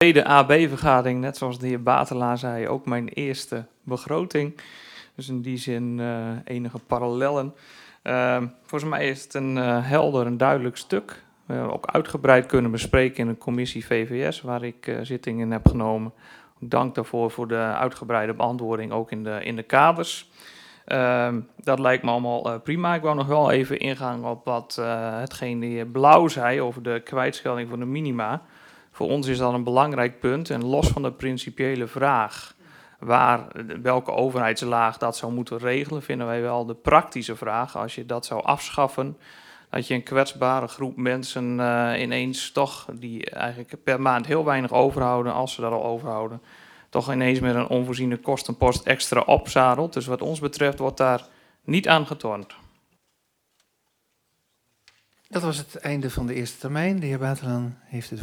tweede AB-vergadering, net zoals de heer Batelaar zei, ook mijn eerste begroting. Dus in die zin enige parallellen. Volgens mij is het een helder en duidelijk stuk. Ook uitgebreid kunnen bespreken in de commissie VVS, waar ik zitting in heb genomen. Dank daarvoor voor de uitgebreide beantwoording, ook in de kaders. Dat lijkt me allemaal prima. Ik wou nog wel even ingaan op wat hetgeen de heer Blauw zei over de kwijtschelding van de minima. Voor ons is dat een belangrijk punt. En los van de principiële vraag welke overheidslaag dat zou moeten regelen, vinden wij wel de praktische vraag. Als je dat zou afschaffen, dat je een kwetsbare groep mensen ineens toch, die eigenlijk per maand heel weinig overhouden, als ze dat al overhouden, toch ineens met een onvoorziene kostenpost extra opzadelt. Dus wat ons betreft wordt daar niet aan getornd. Dat was het einde van de eerste termijn. De heer Batelaan heeft het